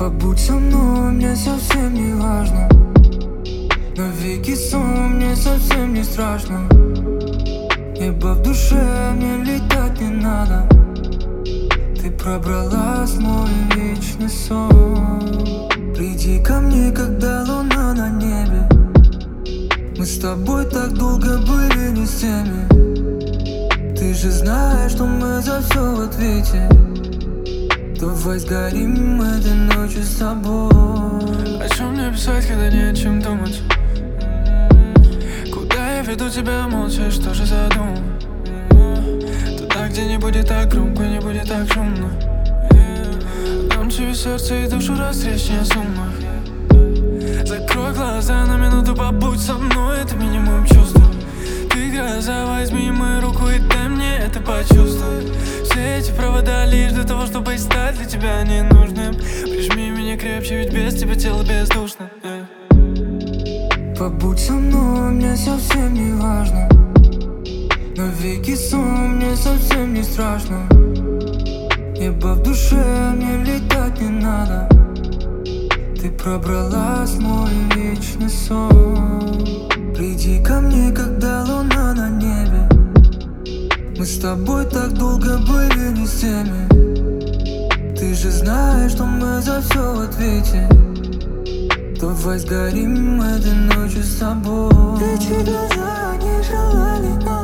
Побудь со мной, мне совсем не важно. Навеки сон, мне совсем не страшно. Небо в душе, мне летать не надо. Ты пробралась в мой вечный сон. Приди ко мне, когда луна на небе. Мы с тобой так долго были не с теми. Ты же знаешь, что мы за все в ответе. Давай сгорим этой ночью с тобой. О чем мне писать, когда не о чем думать? Куда я веду тебя молча, что же задумал? Туда, где не будет так громко, не будет так шумно. Дам тебе сердце и душу, растречь не о суммах. Закрой глаза на минуту, побудь со мной, это минимум чувств. Ты гроза, возьми мою руку и дай мне это почувствовать. Все эти провода лишь для того, чтобы стать для тебя ненужным. Прижми меня крепче, ведь без тебя тело бездушно. Побудь со мной, мне совсем не важно. Навеки сон, мне совсем не страшно. Небо в душе, мне летать не надо. Ты пробралась в мой вечный сон. Приди ко мне, когда луна на небе. Мы с тобой так долго были не с теми. Ты же знаешь, что мы за все в ответе. Давай сгорим этой ночью с тобой. Эти глаза не желали нас.